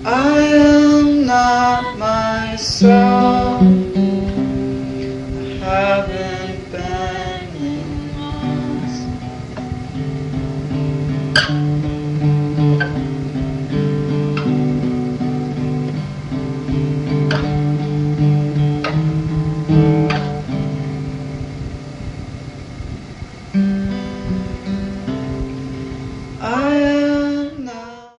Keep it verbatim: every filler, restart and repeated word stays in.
I am not myself. I haven't been in months.